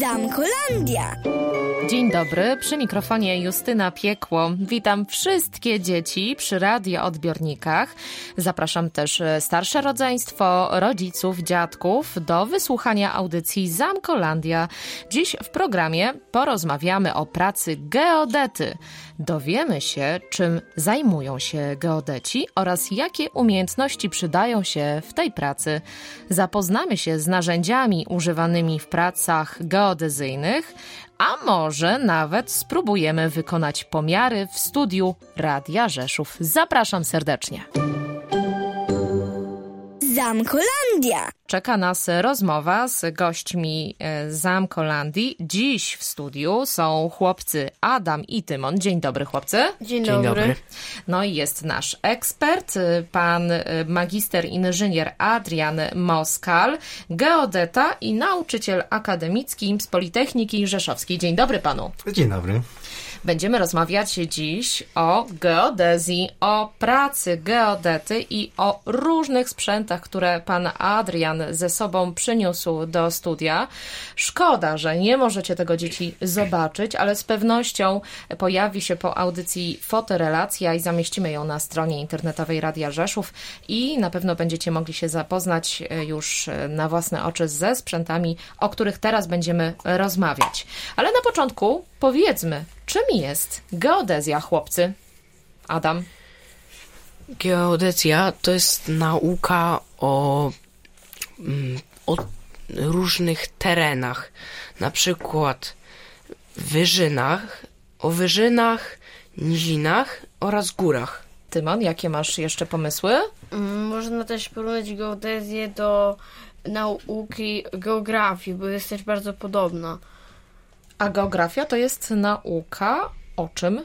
Zamkolandia. Dzień dobry, przy mikrofonie Justyna Piekło. Witam wszystkie dzieci przy radioodbiornikach. Zapraszam też starsze rodzeństwo, rodziców, dziadków do wysłuchania audycji Zamkolandia. Dziś w programie porozmawiamy o pracy geodety. Dowiemy się, czym zajmują się geodeci oraz jakie umiejętności przydają się w tej pracy. Zapoznamy się z narzędziami używanymi w pracach geodezyjnych, a może nawet spróbujemy wykonać pomiary w studiu Radia Rzeszów. Zapraszam serdecznie. Zamkolandia. Czeka nas rozmowa z gośćmi Zamkolandii. Dziś w studiu są chłopcy Adam i Tymon. Dzień dobry, chłopcy. Dzień dobry. No i jest nasz ekspert, pan magister inżynier Adrian Moskal, geodeta i nauczyciel akademicki z Politechniki Rzeszowskiej. Dzień dobry panu. Dzień dobry. Będziemy rozmawiać dziś o geodezji, o pracy geodety i o różnych sprzętach, które pan Adrian ze sobą przyniósł do studia. Szkoda, że nie możecie tego dzieci zobaczyć, ale z pewnością pojawi się po audycji fotorelacja i zamieścimy ją na stronie internetowej Radia Rzeszów i na pewno będziecie mogli się zapoznać już na własne oczy ze sprzętami, o których teraz będziemy rozmawiać. Ale na początku powiedzmy, czym jest geodezja, chłopcy? Adam? Geodezja to jest nauka o różnych terenach, na przykład o wyżynach, nizinach oraz górach. Tymon, jakie masz jeszcze pomysły? Można też porównać geodezję do nauki geografii, bo jest też bardzo podobna. A geografia to jest nauka o czym?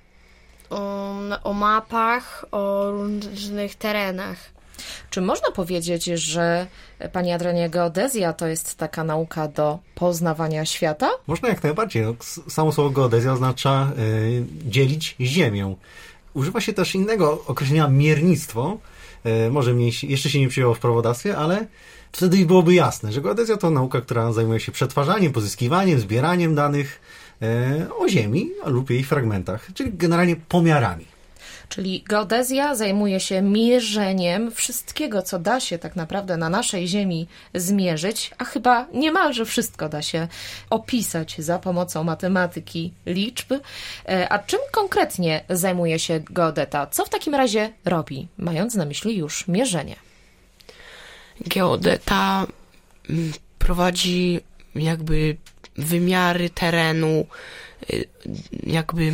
O mapach, o różnych terenach. Czy można powiedzieć, że, panie Adrianie, geodezja to jest taka nauka do poznawania świata? Można jak najbardziej. No, samo słowo geodezja oznacza dzielić ziemię. Używa się też innego określenia miernictwo. Może jeszcze się nie przyjęło w prawodawstwie, ale wtedy byłoby jasne, że geodezja to nauka, która zajmuje się przetwarzaniem, pozyskiwaniem, zbieraniem danych o Ziemi lub jej fragmentach, czyli generalnie pomiarami. Czyli geodezja zajmuje się mierzeniem wszystkiego, co da się tak naprawdę na naszej Ziemi zmierzyć, a chyba niemalże wszystko da się opisać za pomocą matematyki, liczb. A czym konkretnie zajmuje się geodeta? Co w takim razie robi, mając na myśli już mierzenie? Geodeta prowadzi jakby wymiary terenu, jakby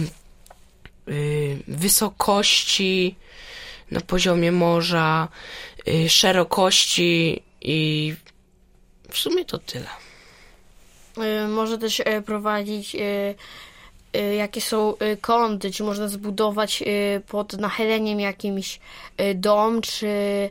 wysokości na poziomie morza, szerokości i w sumie to tyle. Może też prowadzić jakie są kąty, czy można zbudować pod nachyleniem jakimś dom, czy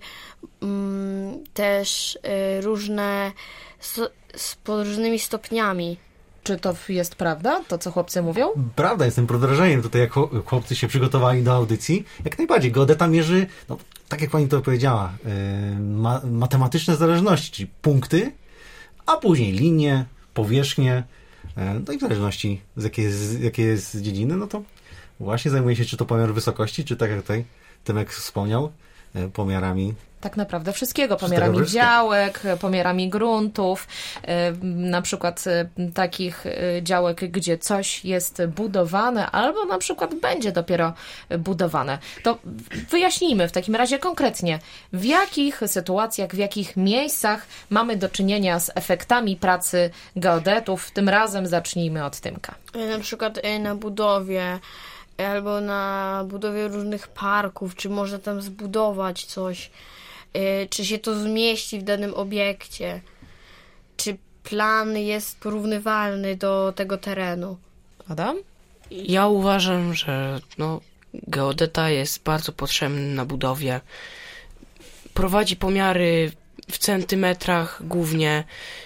też różne pod różnymi stopniami. Czy to jest prawda, to co chłopcy mówią? Prawda, jestem pod wrażeniem tutaj, jak chłopcy się przygotowali do audycji. Jak najbardziej, geodeta mierzy, no, tak jak pani to powiedziała, matematyczne zależności, czyli punkty, a później linie, powierzchnie, no i w zależności z jakiej jest dziedziny, no to właśnie zajmuje się czy to pomiar wysokości, czy tak jak tutaj Tymek wspomniał, pomiarami. Tak naprawdę wszystkiego, pomiarami działek, pomiarami gruntów, na przykład takich działek, gdzie coś jest budowane albo na przykład będzie dopiero budowane. To wyjaśnijmy w takim razie konkretnie, w jakich sytuacjach, w jakich miejscach mamy do czynienia z efektami pracy geodetów. Tym razem zacznijmy od Tymka. Na przykład na budowie albo na budowie różnych parków, czy można tam zbudować coś, czy się to zmieści w danym obiekcie, czy plan jest porównywalny do tego terenu. Adam? Ja uważam, że geodeta jest bardzo potrzebny na budowie. Prowadzi pomiary w centymetrach głównie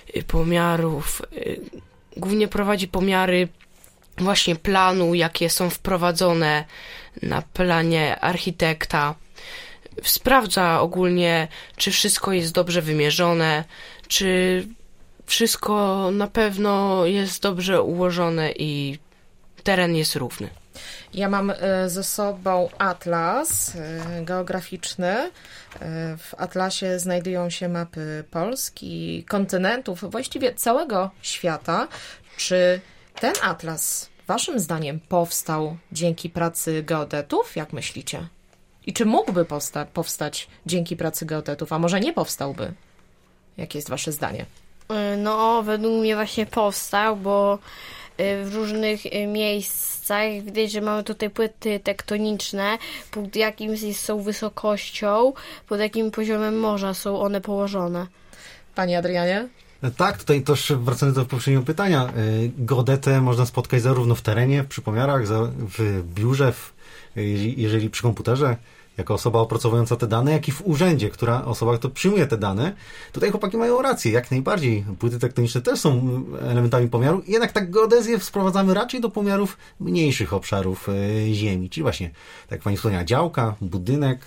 głównie prowadzi pomiary właśnie planu, jakie są wprowadzone na planie architekta. Sprawdza ogólnie, czy wszystko jest dobrze wymierzone, czy wszystko na pewno jest dobrze ułożone i teren jest równy. Ja mam ze sobą atlas geograficzny. W atlasie znajdują się mapy Polski, kontynentów, właściwie całego świata. Czy ten atlas, waszym zdaniem, powstał dzięki pracy geodetów? Jak myślicie? I czy mógłby powstać dzięki pracy geodetów, a może nie powstałby? Jakie jest wasze zdanie? No, według mnie właśnie powstał, bo w różnych miejscach widać, że mamy tutaj płyty tektoniczne, pod jakim są wysokością, pod jakim poziomem morza są one położone. Panie Adrianie? Tak, tutaj też wracając do poprzedniego pytania, geodetę można spotkać zarówno w terenie, przy pomiarach, w biurze, jeżeli przy komputerze, jako osoba opracowująca te dane, jak i w urzędzie, która osoba, która przyjmuje te dane. Tutaj chłopaki mają rację, jak najbardziej. Płyty tektoniczne też są elementami pomiaru, jednak tak geodezję sprowadzamy raczej do pomiarów mniejszych obszarów ziemi, czyli właśnie, tak jak pani wspomniała, działka, budynek,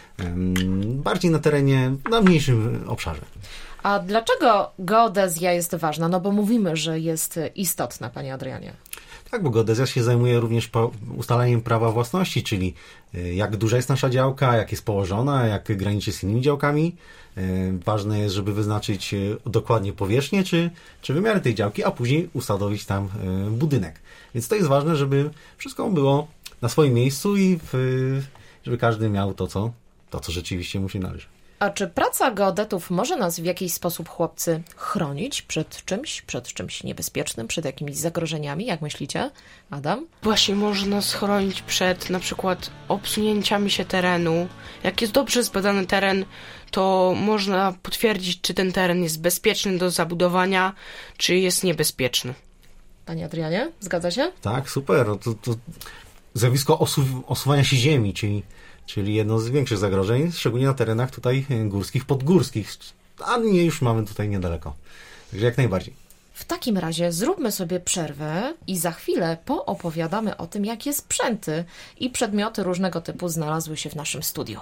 bardziej na terenie, na mniejszym obszarze. A dlaczego geodezja jest ważna? No bo mówimy, że jest istotna, panie Adrianie. Tak, bo geodezja się zajmuje również ustaleniem prawa własności, czyli jak duża jest nasza działka, jak jest położona, jak graniczy z innymi działkami. Ważne jest, żeby wyznaczyć dokładnie powierzchnię czy wymiary tej działki, a później ustanowić tam budynek. Więc to jest ważne, żeby wszystko było na swoim miejscu i żeby każdy miał to, co rzeczywiście mu się należy. A czy praca geodetów może nas w jakiś sposób, chłopcy, chronić przed czymś niebezpiecznym, przed jakimiś zagrożeniami, jak myślicie? Adam? Właśnie można schronić przed na przykład obsunięciami się terenu. Jak jest dobrze zbadany teren, to można potwierdzić, czy ten teren jest bezpieczny do zabudowania, czy jest niebezpieczny. Panie Adrianie, zgadza się? Tak, super. To zjawisko osuwania się ziemi, czyli jedno z większych zagrożeń, szczególnie na terenach tutaj górskich, podgórskich, a nie już mamy tutaj niedaleko. Także jak najbardziej. W takim razie zróbmy sobie przerwę i za chwilę poopowiadamy o tym, jakie sprzęty i przedmioty różnego typu znalazły się w naszym studiu.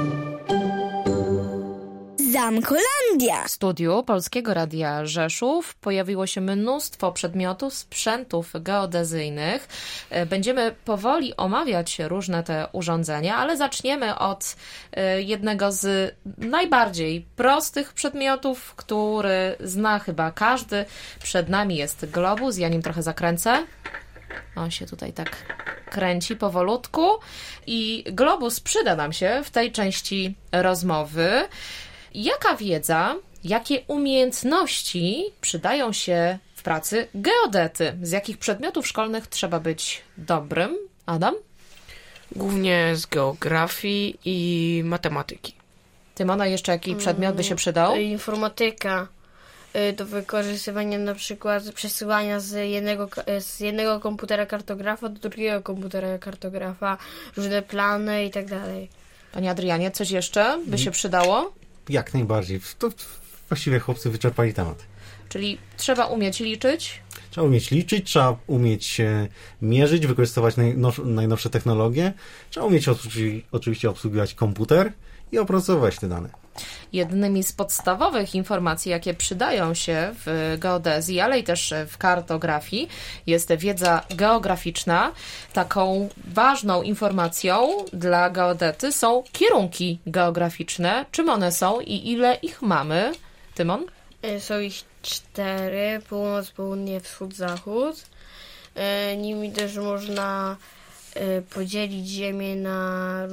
Zamkolandia. W studiu Polskiego Radia Rzeszów pojawiło się mnóstwo przedmiotów, sprzętów geodezyjnych. Będziemy powoli omawiać różne te urządzenia, ale zaczniemy od jednego z najbardziej prostych przedmiotów, który zna chyba każdy. Przed nami jest globus. Ja nim trochę zakręcę. On się tutaj tak kręci powolutku i globus przyda nam się w tej części rozmowy. Jaka wiedza, jakie umiejętności przydają się w pracy geodety? Z jakich przedmiotów szkolnych trzeba być dobrym? Adam? Głównie z geografii i matematyki. Tymona, jeszcze jaki przedmiot by się przydał? Informatyka. Do wykorzystywania na przykład przesyłania z jednego komputera kartografa do drugiego komputera kartografa, różne plany i tak dalej. Panie Adrianie, coś jeszcze by się przydało? Jak najbardziej. To właściwie chłopcy wyczerpali temat. Czyli trzeba umieć liczyć? Trzeba umieć liczyć, trzeba umieć mierzyć, wykorzystywać najnowsze technologie, trzeba umieć oczywiście obsługiwać komputer i opracowywać te dane. Jednymi z podstawowych informacji, jakie przydają się w geodezji, ale i też w kartografii, jest wiedza geograficzna. Taką ważną informacją dla geodety są kierunki geograficzne. Czym one są i ile ich mamy? Tymon? Są ich 4, północ, południe, wschód, zachód. Nimi też można podzielić Ziemię na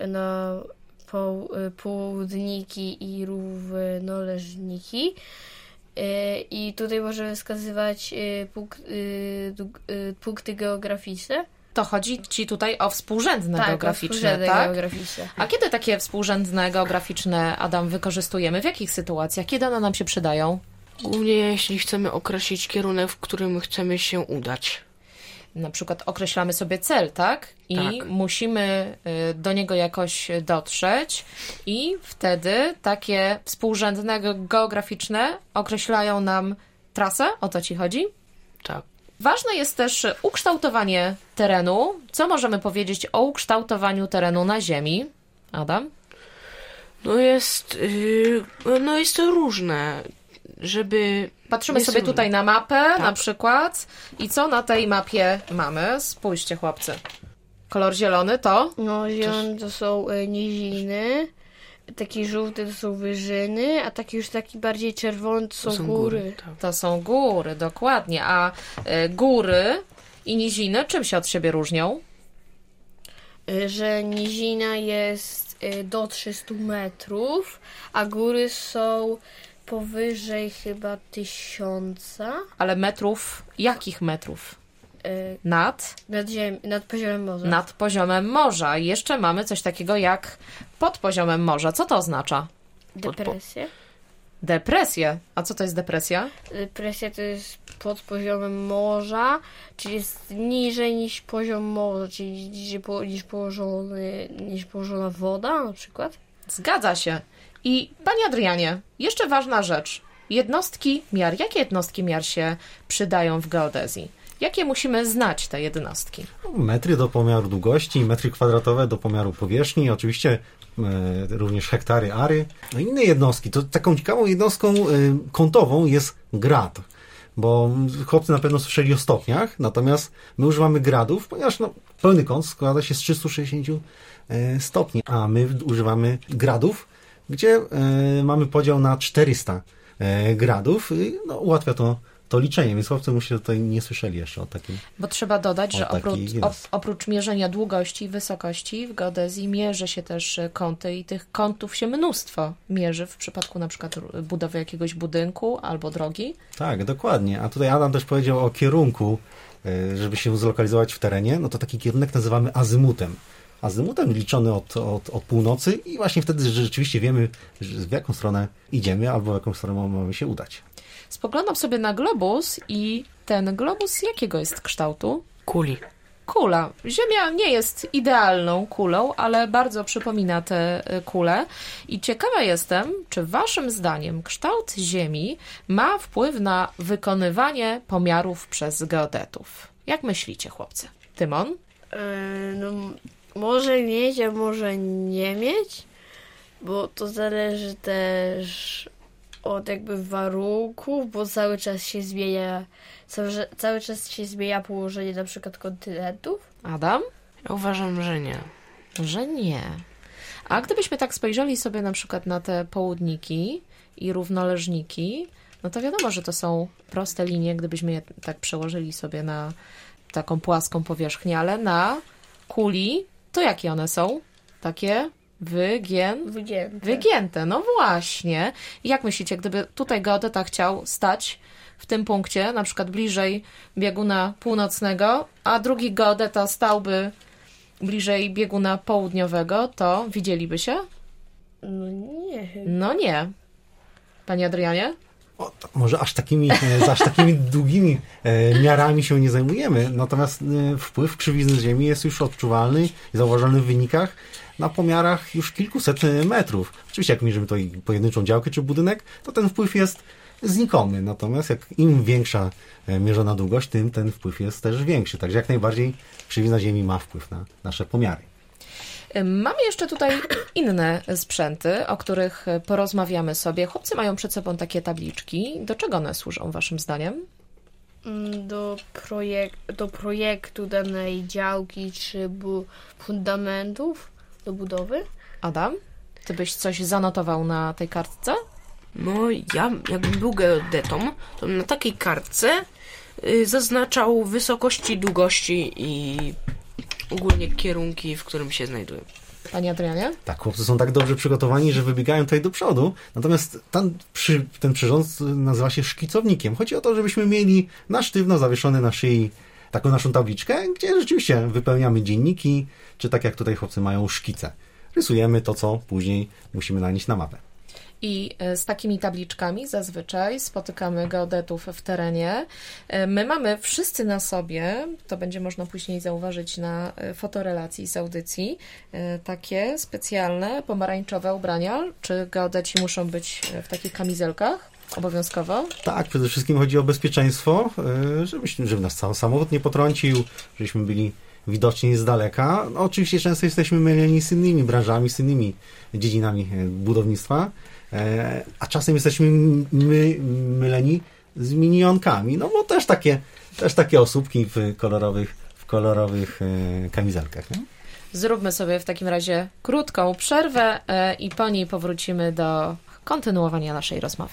południki i równoleżniki. I tutaj możemy wskazywać punkty geograficzne. To chodzi ci tutaj o współrzędne geograficzne, współrzędne tak? geograficzne. A kiedy takie współrzędne geograficzne, Adam, wykorzystujemy? W jakich sytuacjach? Kiedy one nam się przydają? Głównie jeśli chcemy określić kierunek, w którym chcemy się udać. Na przykład określamy sobie cel, tak? I tak. Musimy do niego jakoś dotrzeć i wtedy takie współrzędne geograficzne określają nam trasę? O to ci chodzi? Tak. Ważne jest też ukształtowanie terenu. Co możemy powiedzieć o ukształtowaniu terenu na Ziemi? Adam? No jest to różne. żeby... Patrzymy nie sobie są- tutaj na mapę na przykład i co na tej mapie mamy? Spójrzcie, chłopcy. Kolor zielony to? No, zielone to są niziny, taki żółty to są wyżyny, a taki bardziej czerwony to są góry. Tak. To są góry, dokładnie. A góry i niziny czym się od siebie różnią? Że nizina jest do 300 metrów, a góry są powyżej chyba 1000 Ale metrów, jakich metrów? Nad nad poziomem morza. nad poziomem morza. I jeszcze mamy coś takiego jak pod poziomem morza. Co to oznacza? Depresję. Depresję. A co to jest depresja? Depresja to jest pod poziomem morza, czyli jest niżej niż poziom morza, czyli niż położona woda na przykład. Zgadza się. I Panie Adrianie, jeszcze ważna rzecz. Jednostki miar. Jakie jednostki miar się przydają w geodezji? Jakie musimy znać te jednostki? Metry do pomiaru długości, metry kwadratowe do pomiaru powierzchni, oczywiście również hektary, ary. No inne jednostki. To taką ciekawą jednostką kątową jest grad, bo chłopcy na pewno słyszeli o stopniach, natomiast my używamy gradów, ponieważ pełny kąt składa się z 360 stopni, a my używamy gradów, gdzie mamy podział na 400 gradów. Ułatwia to liczenie, więc chłopcy myślę, że tutaj nie słyszeli jeszcze o takim. Bo trzeba dodać, że takiej oprócz mierzenia długości i wysokości w geodezji mierzy się też kąty i tych kątów się mnóstwo mierzy w przypadku na przykład budowy jakiegoś budynku albo drogi. Tak, dokładnie. A tutaj Adam też powiedział o kierunku, żeby się zlokalizować w terenie. No to taki kierunek nazywamy azymutem. Azymutem liczony od północy i właśnie wtedy rzeczywiście wiemy, w jaką stronę idziemy albo w jaką stronę mamy się udać. Spoglądam sobie na globus i ten globus jakiego jest kształtu? Kuli. Kula. Ziemia nie jest idealną kulą, ale bardzo przypomina tę kulę. I ciekawa jestem, czy waszym zdaniem kształt Ziemi ma wpływ na wykonywanie pomiarów przez geodetów? Jak myślicie, chłopcy? Tymon? No, może mieć, a może nie mieć, bo to zależy też od jakby warunków, bo cały czas się zmienia położenie na przykład kontynentów. Adam? Ja uważam, że nie. Że nie. A gdybyśmy tak spojrzeli sobie na przykład na te południki i równoleżniki, no to wiadomo, że to są proste linie, gdybyśmy je tak przełożyli sobie na taką płaską powierzchnię, ale na kuli, to jakie one są? Takie wygięte. No właśnie. Jak myślicie, gdyby tutaj geodeta chciał stać w tym punkcie, na przykład bliżej bieguna północnego, a drugi geodeta stałby bliżej bieguna południowego, to widzieliby się? No nie. No nie. Panie Adrianie? Może aż takimi długimi miarami się nie zajmujemy, natomiast wpływ krzywizny Ziemi jest już odczuwalny i zauważalny w wynikach na pomiarach już kilkuset metrów. Oczywiście jak mierzymy to pojedynczą działkę czy budynek, to ten wpływ jest znikomy, natomiast jak im większa mierzona długość, tym ten wpływ jest też większy. Także jak najbardziej krzywizna Ziemi ma wpływ na nasze pomiary. Mamy jeszcze tutaj inne sprzęty, o których porozmawiamy sobie. Chłopcy mają przed sobą takie tabliczki. Do czego one służą, waszym zdaniem? Do projektu danej działki czy fundamentów do budowy. Adam, ty byś coś zanotował na tej kartce? No, ja jakbym był geodetą, to na takiej kartce zaznaczał wysokości, długości i ogólnie kierunki, w którym się znajdują. Panie Adrianie? Tak, chłopcy są tak dobrze przygotowani, że wybiegają tutaj do przodu, natomiast ten przyrząd nazywa się szkicownikiem. Chodzi o to, żebyśmy mieli na sztywno zawieszony na szyi taką naszą tabliczkę, gdzie rzeczywiście wypełniamy dzienniki, czy tak jak tutaj chłopcy mają szkice. Rysujemy to, co później musimy nanieść na mapę. I z takimi tabliczkami zazwyczaj spotykamy geodetów w terenie. My mamy wszyscy na sobie, to będzie można później zauważyć na fotorelacji z audycji, takie specjalne pomarańczowe ubrania. Czy geodeci muszą być w takich kamizelkach obowiązkowo? Tak, przede wszystkim chodzi o bezpieczeństwo, żeby nas cały samochód nie potrącił, żebyśmy byli widoczni z daleka. No, oczywiście często jesteśmy myleni z innymi branżami, z innymi dziedzinami budownictwa, a czasem jesteśmy myleni z minionkami, no bo też takie osóbki w kolorowych kamizelkach. Nie? Zróbmy sobie w takim razie krótką przerwę i po niej powrócimy do kontynuowania naszej rozmowy.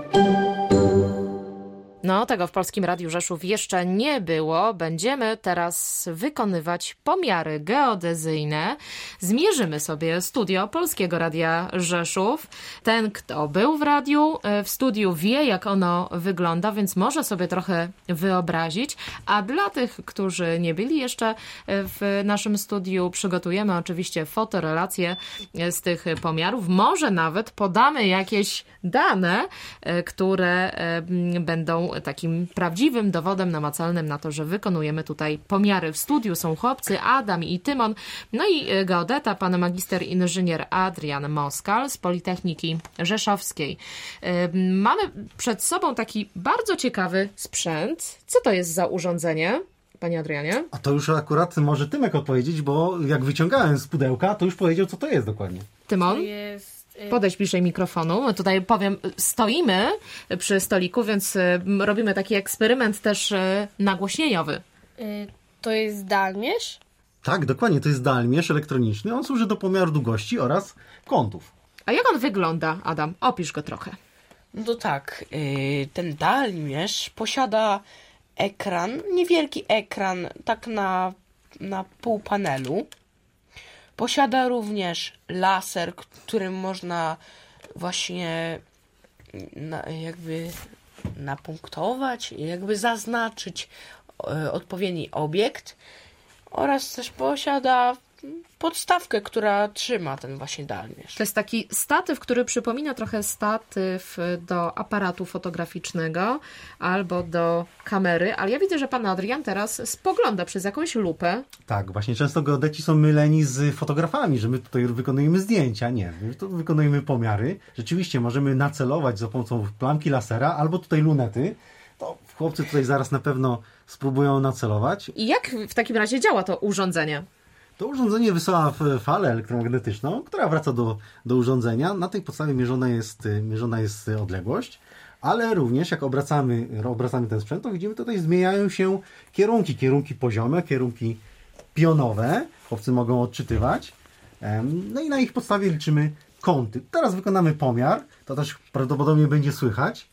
No, tego w Polskim Radiu Rzeszów jeszcze nie było. Będziemy teraz wykonywać pomiary geodezyjne. Zmierzymy sobie studio Polskiego Radia Rzeszów. Ten, kto był w studiu wie, jak ono wygląda, więc może sobie trochę wyobrazić. A dla tych, którzy nie byli jeszcze w naszym studiu, przygotujemy oczywiście fotorelacje z tych pomiarów. Może nawet podamy jakieś dane, które będą takim prawdziwym dowodem namacalnym na to, że wykonujemy tutaj pomiary. W studiu są chłopcy Adam i Tymon, no i geodeta, pan magister inżynier Adrian Moskal z Politechniki Rzeszowskiej. Mamy przed sobą taki bardzo ciekawy sprzęt. Co to jest za urządzenie, panie Adrianie? A to już akurat może Tymek odpowiedzieć, bo jak wyciągałem z pudełka, to już powiedział, co to jest dokładnie. Tymon? To jest... Podejdź bliżej mikrofonu. Tutaj powiem, stoimy przy stoliku, więc robimy taki eksperyment też nagłośnieniowy. To jest dalmierz? Tak, dokładnie, to jest dalmierz elektroniczny. On służy do pomiaru długości oraz kątów. A jak on wygląda, Adam? Opisz go trochę. No to tak, ten dalmierz posiada ekran, niewielki ekran, tak na pół panelu. Posiada również laser, którym można właśnie jakby napunktować, jakby zaznaczyć odpowiedni obiekt, oraz też posiada podstawkę, która trzyma ten właśnie dalmierz. To jest taki statyw, który przypomina trochę statyw do aparatu fotograficznego albo do kamery, ale ja widzę, że pan Adrian teraz spogląda przez jakąś lupę. Tak, właśnie często geodeci są myleni z fotografami, że my tutaj wykonujemy zdjęcia. Nie, my tu wykonujemy pomiary. Rzeczywiście możemy nacelować za pomocą plamki lasera albo tutaj lunety. To chłopcy tutaj zaraz na pewno spróbują nacelować. I jak w takim razie działa to urządzenie? To urządzenie wysyła falę elektromagnetyczną, która wraca do urządzenia. Na tej podstawie mierzona jest odległość, ale również jak obracamy ten sprzęt, to widzimy, tutaj zmieniają się kierunki poziome, kierunki pionowe. Chłopcy mogą odczytywać. No i na ich podstawie liczymy kąty. Teraz wykonamy pomiar. To też prawdopodobnie będzie słychać.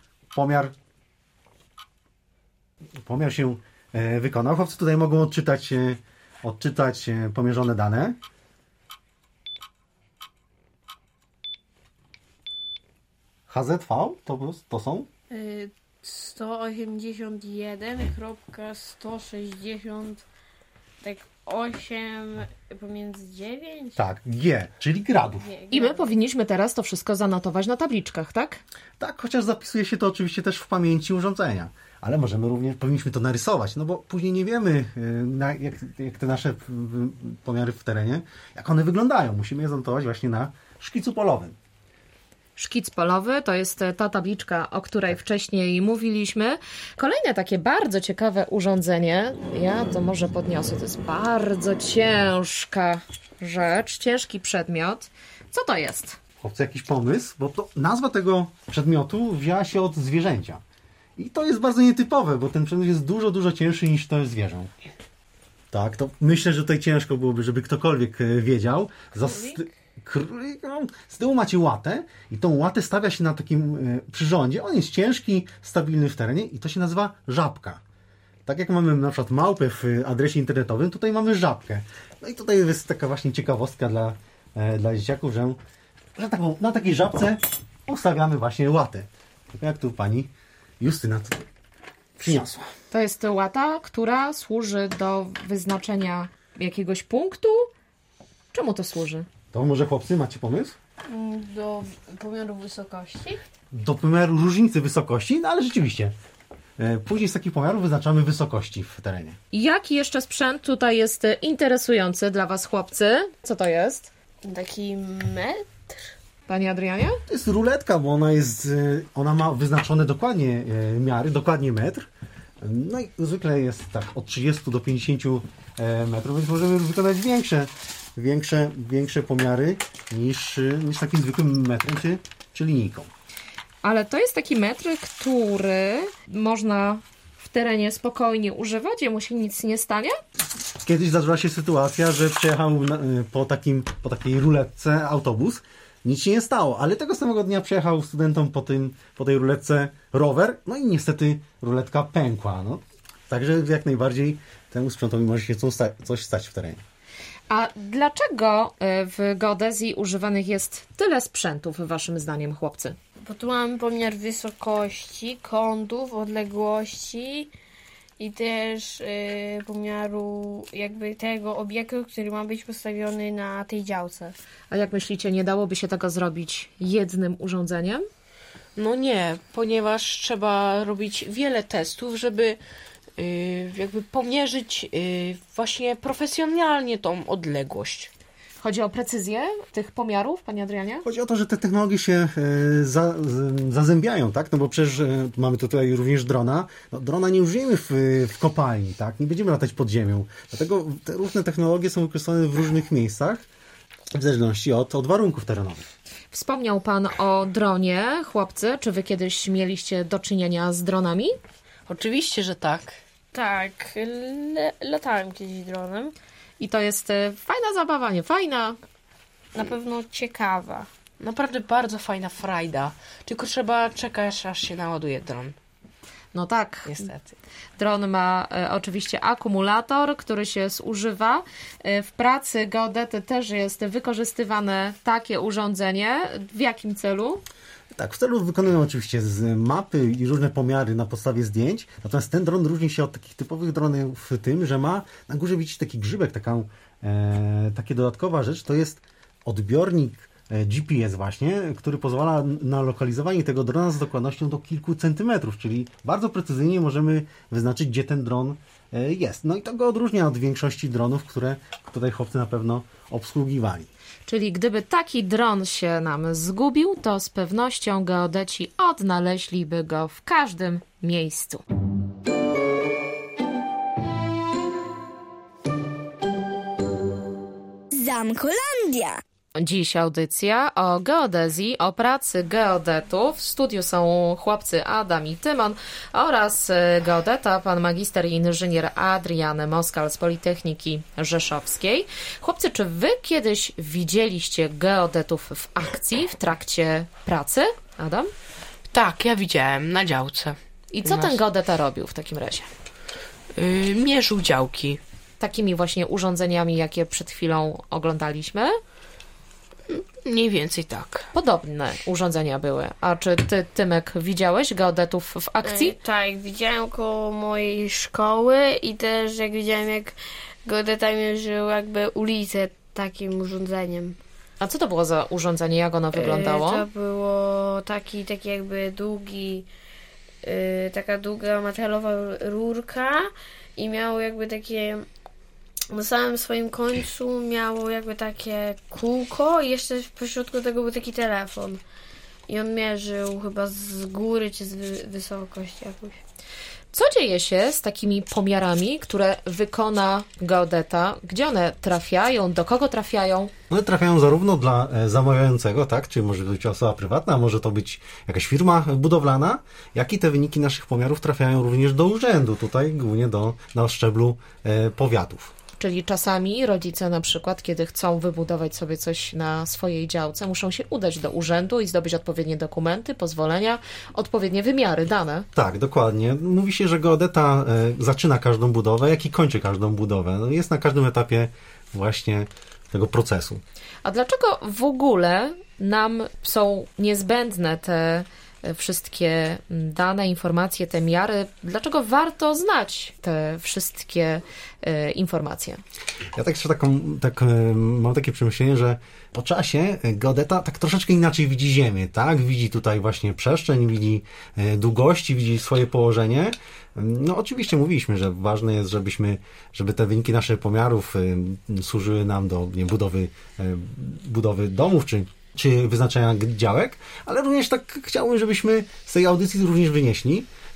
Pomiar się wykonał. Chłopcy tutaj mogą odczytać pomierzone dane. HZV to są? 181,160,8 pomiędzy 9? Tak, G, czyli gradów. I my powinniśmy teraz to wszystko zanotować na tabliczkach, tak? Tak, chociaż zapisuje się to oczywiście też w pamięci urządzenia. Ale powinniśmy to narysować, no bo później nie wiemy, jak te nasze pomiary w terenie, jak one wyglądają. Musimy je zanotować właśnie na szkicu polowym. Szkic polowy to jest ta tabliczka, o której wcześniej mówiliśmy. Kolejne takie bardzo ciekawe urządzenie, ja to może podniosę, to jest bardzo ciężka rzecz, ciężki przedmiot. Co to jest? Chłopcy, jakiś pomysł? Bo to nazwa tego przedmiotu wzięła się od zwierzęcia. I to jest bardzo nietypowe, bo ten przedmiot jest dużo, dużo cięższy niż to zwierzę. Tak, to myślę, że tutaj ciężko byłoby, żeby ktokolwiek wiedział. Z tyłu macie łatę i tą łatę stawia się na takim przyrządzie. On jest ciężki, stabilny w terenie i to się nazywa żabka. Tak jak mamy na przykład małpę w adresie internetowym, tutaj mamy żabkę. No i tutaj jest taka właśnie ciekawostka dla dzieciaków, że na takiej żabce ustawiamy właśnie łatę. Jak tu pani Justyna to przyniosła. To jest łata, która służy do wyznaczenia jakiegoś punktu. Czemu to służy? To może chłopcy macie pomysł? Do pomiaru wysokości? Do pomiaru różnicy wysokości, no ale rzeczywiście. Później z takich pomiarów wyznaczamy wysokości w terenie. Jaki jeszcze sprzęt tutaj jest interesujący dla was, chłopcy? Co to jest? Taki metr? Panie Adrianie? To jest ruletka, bo ona ma wyznaczone dokładnie miary, dokładnie metr. No i zwykle jest tak od 30 do 50 metrów, więc możemy wykonać większe większe pomiary niż takim zwykłym metrem czy linijką. Ale to jest taki metr, który można w terenie spokojnie używać, jemu się nic nie stanie? Kiedyś zdarzyła się sytuacja, że przejechał po takiej ruletce autobus, nic się nie stało, ale tego samego dnia przejechał studentom po tej ruletce rower, no i niestety ruletka pękła. No. Także jak najbardziej temu sprzętowi może się coś stać w terenie. A dlaczego w geodezji używanych jest tyle sprzętów, waszym zdaniem, chłopcy? Bo tu mamy pomiar wysokości, kątów, odległości i też pomiaru jakby tego obiektu, który ma być postawiony na tej działce. A jak myślicie, nie dałoby się tego zrobić jednym urządzeniem? No nie, ponieważ trzeba robić wiele testów, żeby jakby pomierzyć właśnie profesjonalnie tą odległość. Chodzi o precyzję tych pomiarów, panie Adrianie? Chodzi o to, że te technologie się zazębiają, tak? No bo przecież mamy tutaj również drona. No, drona nie użyjemy w kopalni, tak? Nie będziemy latać pod ziemią. Dlatego te różne technologie są wykorzystane w różnych miejscach w zależności od warunków terenowych. Wspomniał pan o dronie, chłopcy. Czy wy kiedyś mieliście do czynienia z dronami? Oczywiście, że tak. Tak, latałem kiedyś dronem. I to jest fajna zabawa, nie fajna? Na pewno ciekawa. Naprawdę bardzo fajna frajda. Tylko trzeba czekać, aż się naładuje dron. No tak. Niestety. Dron ma oczywiście akumulator, który się zużywa. W pracy geodety też jest wykorzystywane takie urządzenie. W jakim celu? Tak, w celu wykonują oczywiście z mapy i różne pomiary na podstawie zdjęć, natomiast ten dron różni się od takich typowych dronów tym, że ma na górze widzieć taki grzybek, taka dodatkowa rzecz, to jest odbiornik GPS właśnie, który pozwala na lokalizowanie tego drona z dokładnością do kilku centymetrów, czyli bardzo precyzyjnie możemy wyznaczyć, gdzie ten dron jest. No i to go odróżnia od większości dronów, które tutaj chłopcy na pewno obsługiwali. Czyli gdyby taki dron się nam zgubił, to z pewnością geodeci odnaleźliby go w każdym miejscu. Zamkolandia. Dziś audycja o geodezji, o pracy geodetów. W studiu są chłopcy Adam i Tymon oraz geodeta, pan magister i inżynier Adrian Moskal z Politechniki Rzeszowskiej. Chłopcy, czy wy kiedyś widzieliście geodetów w akcji w trakcie pracy? Adam? Tak, ja widziałem na działce. I co ten geodeta robił w takim razie? Mierzył działki. Takimi właśnie urządzeniami, jakie przed chwilą oglądaliśmy? Mniej więcej tak. Podobne urządzenia były. A czy ty, Tymek, widziałeś geodetów w akcji? Tak, widziałem koło mojej szkoły i też jak widziałem, jak geodeta mierzył jakby ulicę takim urządzeniem. A co to było za urządzenie? Jak ono wyglądało? To było taki jakby taka długa metalowa rurka i miało jakby takie, na samym swoim końcu miało jakby takie kółko i jeszcze w pośrodku tego był taki telefon. I on mierzył chyba z góry czy z wysokości jakąś. Co dzieje się z takimi pomiarami, które wykona geodeta? Gdzie one trafiają? Do kogo trafiają? One trafiają zarówno dla zamawiającego, tak, czyli może to być osoba prywatna, może to być jakaś firma budowlana, jak i te wyniki naszych pomiarów trafiają również do urzędu, tutaj głównie na szczeblu powiatów. Czyli czasami rodzice na przykład, kiedy chcą wybudować sobie coś na swojej działce, muszą się udać do urzędu i zdobyć odpowiednie dokumenty, pozwolenia, odpowiednie wymiary, dane. Tak, dokładnie. Mówi się, że geodeta zaczyna każdą budowę, jak i kończy każdą budowę. No, jest na każdym etapie właśnie tego procesu. A dlaczego w ogóle nam są niezbędne te wszystkie dane, informacje, te miary? Dlaczego warto znać te wszystkie informacje? Ja tak jeszcze mam takie przemyślenie, że po czasie geodeta tak troszeczkę inaczej widzi Ziemię, tak? Widzi tutaj właśnie przestrzeń, widzi długości, widzi swoje położenie. No oczywiście mówiliśmy, że ważne jest, żeby te wyniki naszych pomiarów służyły nam do budowy domów, czy wyznaczenia działek, ale również tak chciałbym, żebyśmy z tej audycji również wynieśli,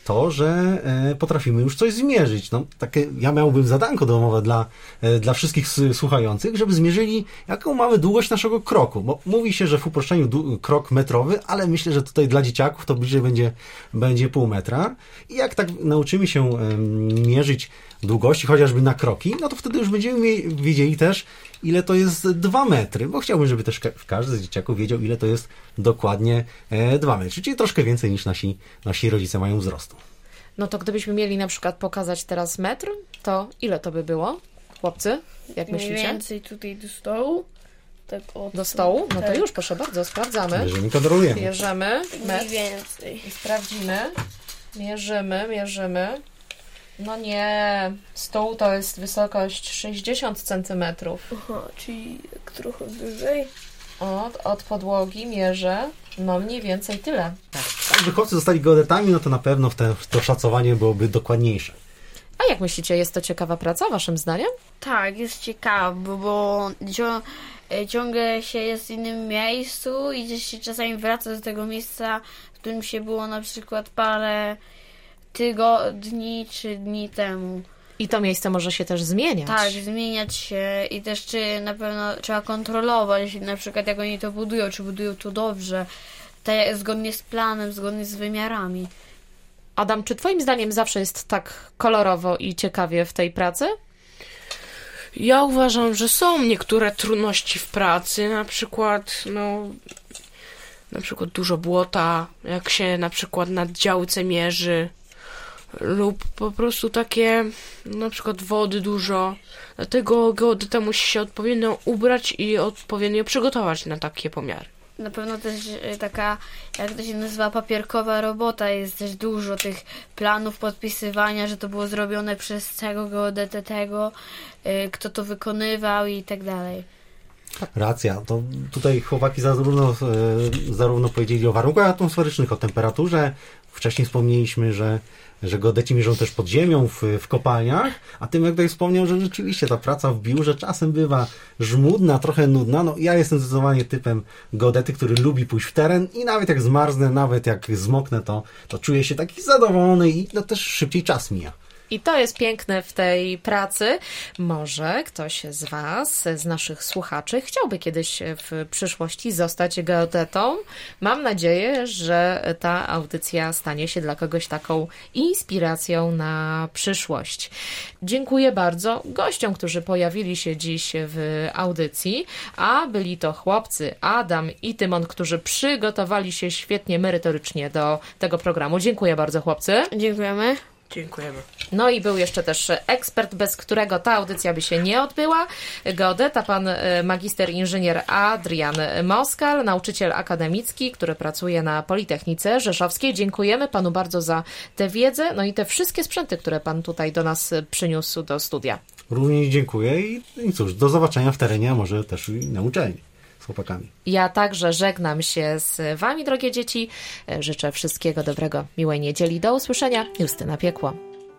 to, że potrafimy już coś zmierzyć. No, takie, ja miałbym zadanko domowe dla wszystkich słuchających, żeby zmierzyli, jaką mamy długość naszego kroku. Bo mówi się, że w uproszczeniu krok metrowy, ale myślę, że tutaj dla dzieciaków to bliżej będzie pół metra. I jak tak nauczymy się mierzyć długości, chociażby na kroki, no to wtedy już będziemy wiedzieli też, ile to jest 2 metry, bo chciałbym, żeby też każdy z dzieciaków wiedział, ile to jest dokładnie 2 metry, czyli troszkę więcej niż nasi rodzice mają wzrostu. No to gdybyśmy mieli na przykład pokazać teraz metr, to ile to by było, chłopcy? Jak myślicie? Mniej więcej tutaj do stołu. Tak do stołu? No tak. to już, proszę bardzo, sprawdzamy. Bierzemy, kontrolujemy. Bierzemy Mniej metr więcej. i sprawdzimy. Mierzymy. No nie, stół to jest wysokość 60 centymetrów. Aha, czyli tak trochę wyżej. Od podłogi mierzę, no mniej więcej tyle. Jakby chłopcy zostali geodetami, no to na pewno to szacowanie byłoby dokładniejsze. A jak myślicie, jest to ciekawa praca, waszym zdaniem? Tak, jest ciekawe, bo ciągle się jest w innym miejscu i gdzieś się czasami wraca do tego miejsca, w którym się było na przykład parę tygodni czy dni temu. I to miejsce może się też zmieniać. Tak, zmieniać się i też czy na pewno trzeba kontrolować, na przykład jak oni to budują, czy budują to dobrze, zgodnie z planem, zgodnie z wymiarami. Adam, czy twoim zdaniem zawsze jest tak kolorowo i ciekawie w tej pracy? Ja uważam, że są niektóre trudności w pracy, na przykład dużo błota, jak się na przykład na działce mierzy, lub po prostu takie, na przykład wody dużo. Dlatego geodeta musi się odpowiednio ubrać i odpowiednio przygotować na takie pomiary. Na pewno też taka, jak to się nazywa, papierkowa robota. Jest też dużo tych planów podpisywania, że to było zrobione przez tego geodetę, kto to wykonywał i tak dalej. Racja. To tutaj chłopaki zarówno powiedzieli o warunkach atmosferycznych, o temperaturze. Wcześniej wspomnieliśmy, że geodeci mierzą też pod ziemią w kopalniach, a tym jak tutaj wspomniał, że rzeczywiście ta praca w biurze czasem bywa żmudna, trochę nudna. No ja jestem zdecydowanie typem geodety, który lubi pójść w teren i nawet jak zmarznę, nawet jak zmoknę, to czuję się taki zadowolony i też szybciej czas mija. I to jest piękne w tej pracy. Może ktoś z was, z naszych słuchaczy, chciałby kiedyś w przyszłości zostać geodetą. Mam nadzieję, że ta audycja stanie się dla kogoś taką inspiracją na przyszłość. Dziękuję bardzo gościom, którzy pojawili się dziś w audycji, a byli to chłopcy Adam i Tymon, którzy przygotowali się świetnie merytorycznie do tego programu. Dziękuję bardzo, chłopcy. Dziękujemy. Dziękujemy. No i był jeszcze też ekspert, bez którego ta audycja by się nie odbyła. Geodeta, pan magister inżynier Adrian Moskal, nauczyciel akademicki, który pracuje na Politechnice Rzeszowskiej. Dziękujemy panu bardzo za tę wiedzę, no i te wszystkie sprzęty, które pan tutaj do nas przyniósł do studia. Również dziękuję i cóż, do zobaczenia w terenie, a może też i na uczelni z chłopakami. Ja także żegnam się z wami, drogie dzieci. Życzę wszystkiego dobrego, miłej niedzieli. Do usłyszenia. Justyna Piekło.